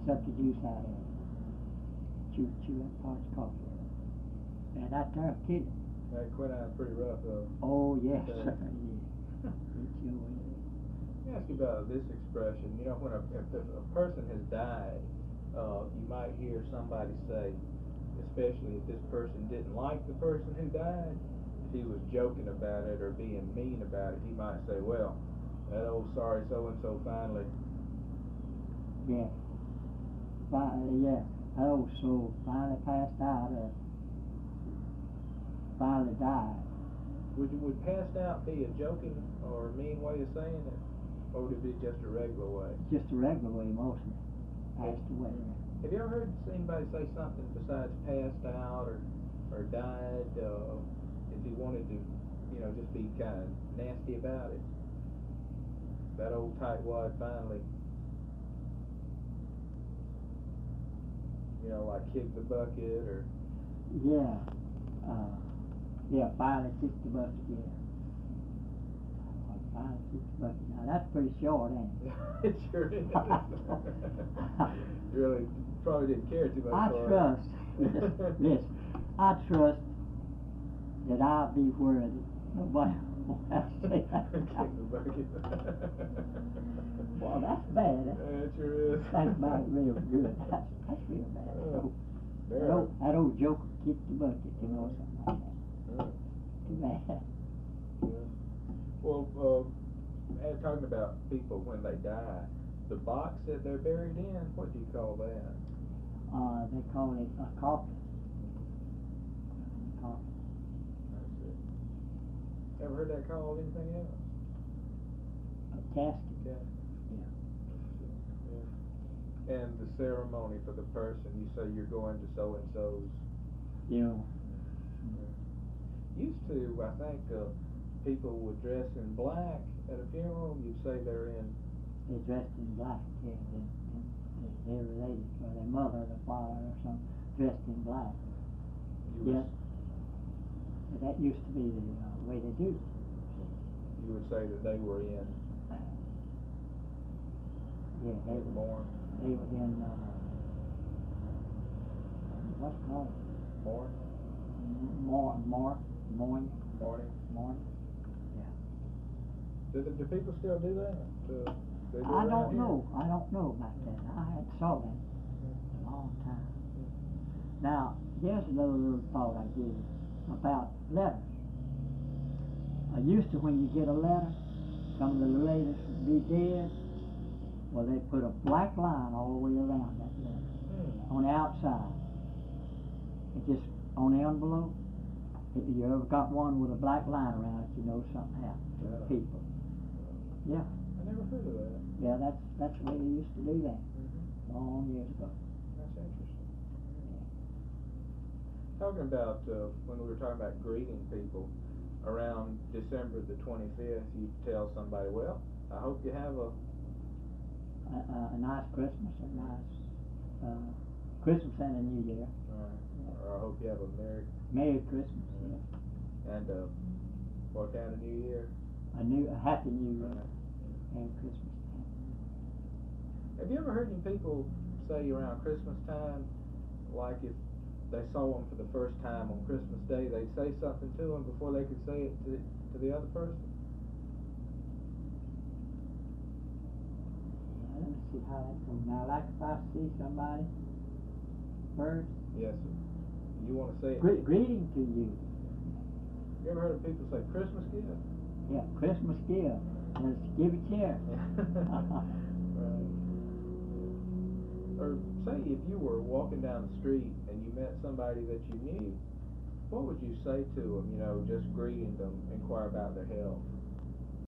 suck the juice out of it. Chew that parched coffee. And that there kid. That quinine's pretty rough though. Oh yes, Okay. sir. Yeah. It sure is. Let me ask you about this expression. You know, when if a person has died, you might hear somebody say, especially if this person didn't like the person who died, if he was joking about it or being mean about it, he might say, well, that old sorry so-and-so finally. Yeah. Yeah. That old soul finally passed out or finally died. Would passed out be a joking or a mean way of saying it? Or would it be just a regular way? Just a regular way mostly. Passed away. Have you ever heard anybody say something besides passed out or died, if he wanted to, you know, just be kind of nasty about it? That old tightwad finally, you know, like kick the bucket or... Yeah. Yeah, finally kicked the bucket, yeah. Finally kicked the bucket. Now that's pretty short, ain't it? It sure is. You really probably didn't care too much I for trust, listen, I trust that I'll be where nobody will have to say that. Kick the bucket. Well, that's bad. Yeah, it sure is. That's about real good. That's real bad. There. That old joker kicked the bucket, you know, something like that. Too bad. Yeah. Well, talking about people when they die, the box that they're buried in, what do you call that? They call it a coffin. Coffin. That's it. Ever heard that called anything else? A casket. Yeah. Yeah. Yeah. And the ceremony for the person, you say you're going to so and so's. Yeah. Used to, I think, people would dress in black at a funeral. You'd say they're in. They're dressed in black. Yeah. They're related, or their mother, or their father, or something, dressed in black. You Yes. That used to be the way they do it. You would say that they were in. Yeah, they were Mourn. They were in. What's it called? Mourn. Morning. Yeah. Do people still do that? They do I around don't here? know. I don't know about that. I hadn't saw that in a long time. Now, here's another little thought I give you about letters. I used to, when you get a letter, some of the relatives would be dead. Well, they put a black line all the way around that letter on the outside. It just on the envelope. If you ever got one with a black line around it, you know something happened to the people. Yeah. I never heard of that. Yeah, that's the way they used to do that long years ago. That's interesting. Talking about when we were talking about greeting people, around December the 25th, you tell somebody, well, I hope you have a nice Christmas, a nice Christmas and a New Year. or I hope you have a Merry Christmas. Yeah. And what kind of New Year? A Happy New Year. Merry Christmas. Have you ever heard any people say around Christmas time, like if they saw them for the first time on Christmas Day, they'd say something to them before they could say it to the other person? Yeah, let me see how that goes. Now, like if I see somebody first. Yes, sir. You want to say it? Greeting to you. You ever heard of people say Christmas gift? Yeah, Christmas gift. Let's give it here. Right. Or say if you were walking down the street and you met somebody that you knew, what would you say to them, you know, just greeting them, inquire about their health?